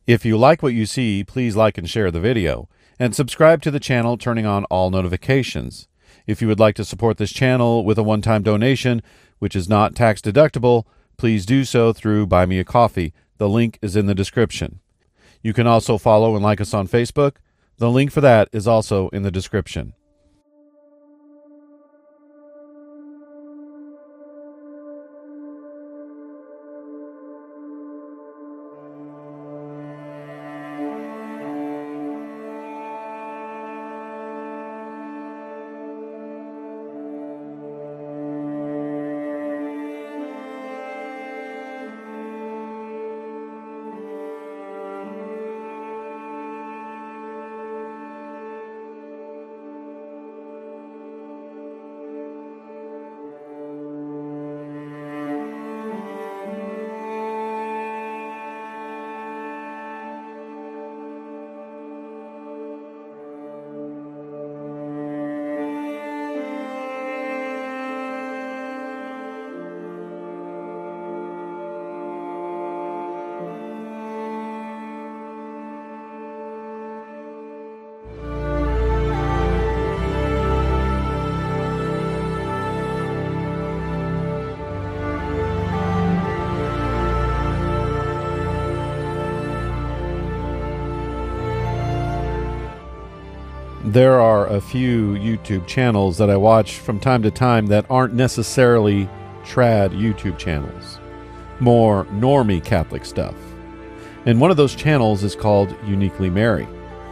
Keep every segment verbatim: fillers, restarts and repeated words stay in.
If you like what you see, please like and share the video, and subscribe to the channel, turning on all notifications. If you would like to support this channel with a one-time donation, which is not tax deductible, please do so through Buy Me a Coffee. The link is in the description. You can also follow and like us on Facebook. The link for that is also in the description. There are a few YouTube channels that I watch from time to time that aren't necessarily trad YouTube channels, more normie Catholic stuff. And one of those channels is called Uniquely Mary.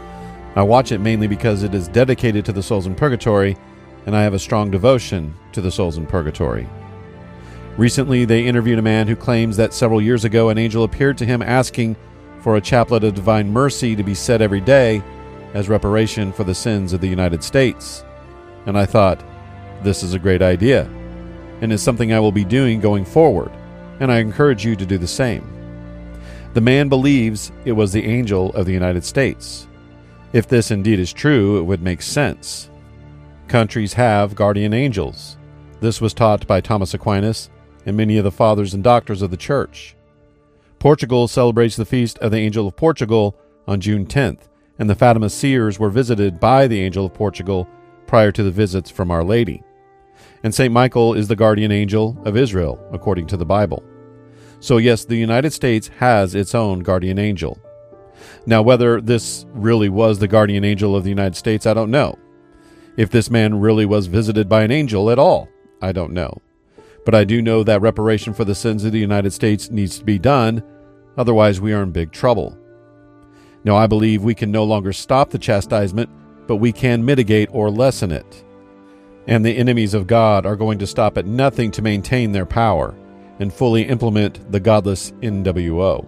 I watch it mainly because it is dedicated to the souls in purgatory, and I have a strong devotion to the souls in purgatory. Recently, they interviewed a man who claims that several years ago an angel appeared to him asking for a chaplet of divine mercy to be said every day as reparation for the sins of the United States. And I thought, this is a great idea, and is something I will be doing going forward, and I encourage you to do the same. The man believes it was the angel of the United States. If this indeed is true, it would make sense. Countries have guardian angels. This was taught by Thomas Aquinas and many of the fathers and doctors of the Church. Portugal celebrates the feast of the Angel of Portugal on June tenth, and the Fatima seers were visited by the Angel of Portugal prior to the visits from Our Lady. And Saint Michael is the guardian angel of Israel, according to the Bible. So yes, the United States has its own guardian angel. Now, whether this really was the guardian angel of the United States, I don't know. If this man really was visited by an angel at all, I don't know. But I do know that reparation for the sins of the United States needs to be done, otherwise we are in big trouble. Now, I believe we can no longer stop the chastisement, but we can mitigate or lessen it. And the enemies of God are going to stop at nothing to maintain their power and fully implement the godless N W O.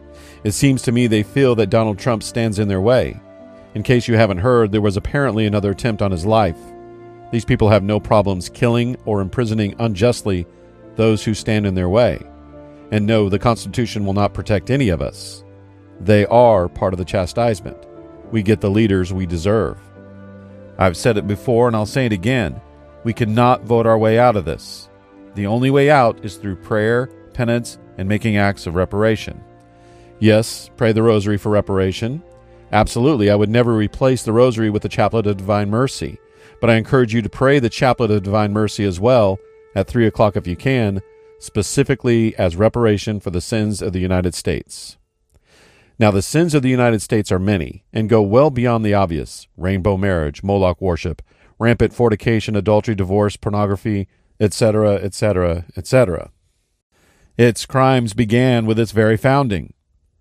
It seems to me they feel that Donald Trump stands in their way. In case you haven't heard, there was apparently another attempt on his life. These people have no problems killing or imprisoning unjustly those who stand in their way. And no, the Constitution will not protect any of us. They are part of the chastisement. We get the leaders we deserve. I've said it before and I'll say it again. We cannot vote our way out of this. The only way out is through prayer, penance, and making acts of reparation. Yes, pray the rosary for reparation. Absolutely, I would never replace the rosary with the Chaplet of Divine Mercy, but I encourage you to pray the Chaplet of Divine Mercy as well at three o'clock if you can, specifically as reparation for the sins of the United States. Now, the sins of the United States are many and go well beyond the obvious: rainbow marriage, Moloch worship, rampant fornication, adultery, divorce, pornography, et cetera, et cetera, et cetera. Its crimes began with its very founding.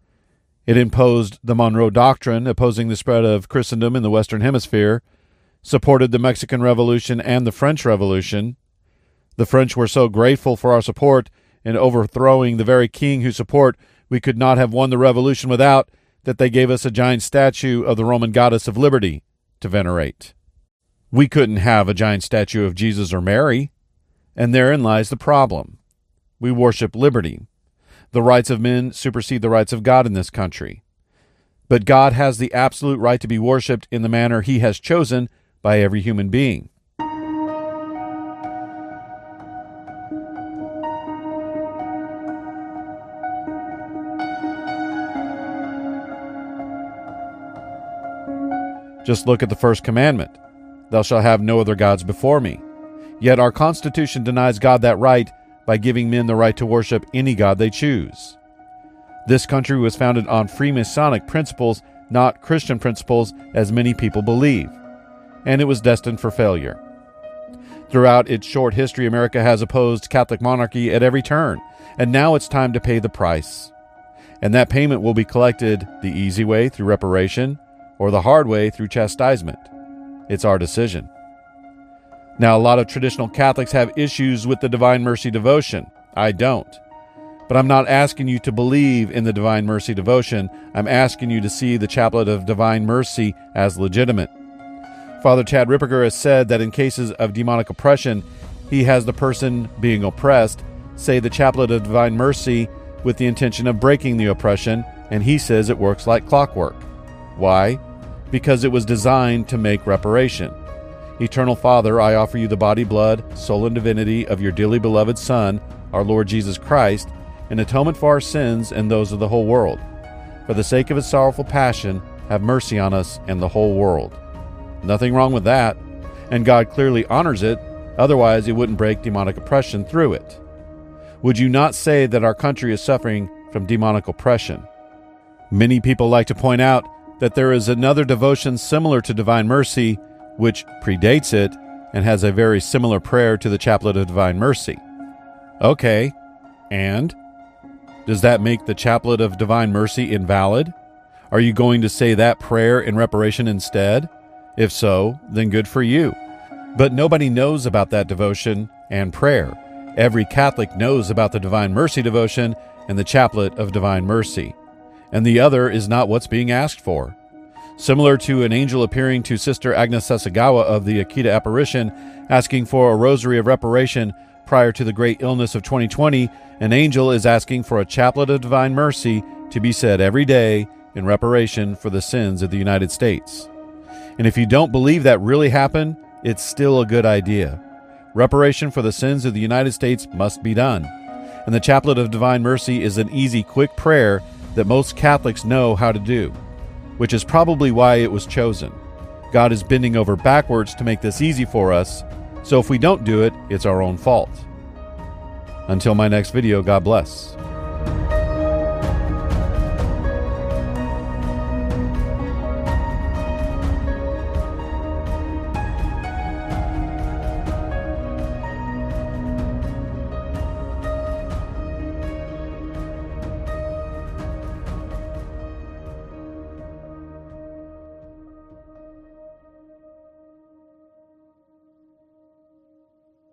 It imposed the Monroe Doctrine, opposing the spread of Christendom in the Western Hemisphere, supported the Mexican Revolution and the French Revolution. The French were so grateful for our support in overthrowing the very king whose support we could not have won the revolution without, that they gave us a giant statue of the Roman goddess of liberty to venerate. We couldn't have a giant statue of Jesus or Mary, and therein lies the problem. We worship liberty. The rights of men supersede the rights of God in this country. But God has the absolute right to be worshipped in the manner he has chosen by every human being. Just look at the first commandment. Thou shalt have no other gods before me. Yet our Constitution denies God that right by giving men the right to worship any god they choose. This country was founded on Freemasonic principles, not Christian principles, as many people believe, and it was destined for failure. Throughout its short history, America has opposed Catholic monarchy at every turn, and now it's time to pay the price. And that payment will be collected the easy way through reparation or the hard way through chastisement. It's our decision. Now, a lot of traditional Catholics have issues with the Divine Mercy devotion. I don't. But I'm not asking you to believe in the Divine Mercy devotion. I'm asking you to see the Chaplet of Divine Mercy as legitimate. Father Chad Ripperger has said that in cases of demonic oppression, he has the person being oppressed say the Chaplet of Divine Mercy with the intention of breaking the oppression, and he says it works like clockwork. Why? Because it was designed to make reparation. Eternal Father, I offer you the body, blood, soul, and divinity of your dearly beloved Son, our Lord Jesus Christ, in atonement for our sins and those of the whole world. For the sake of his sorrowful passion, have mercy on us and the whole world. Nothing wrong with that, and God clearly honors it, otherwise he wouldn't break demonic oppression through it. Would you not say that our country is suffering from demonic oppression? Many people like to point out that there is another devotion similar to Divine Mercy, which predates it and has a very similar prayer to the Chaplet of Divine Mercy. Okay, and? Does that make the Chaplet of Divine Mercy invalid? Are you going to say that prayer in reparation instead? If so, then good for you. But nobody knows about that devotion and prayer. Every Catholic knows about the Divine Mercy devotion and the Chaplet of Divine Mercy, and the other is not what's being asked for. Similar to an angel appearing to Sister Agnes Sasagawa of the Akita apparition, asking for a rosary of reparation prior to the great illness of twenty twenty, an angel is asking for a Chaplet of Divine Mercy to be said every day in reparation for the sins of the United States. And if you don't believe that really happened, it's still a good idea. Reparation for the sins of the United States must be done. And the Chaplet of Divine Mercy is an easy, quick prayer that most Catholics know how to do, which is probably why it was chosen. God is bending over backwards to make this easy for us, so if we don't do it, it's our own fault. Until my next video, God bless.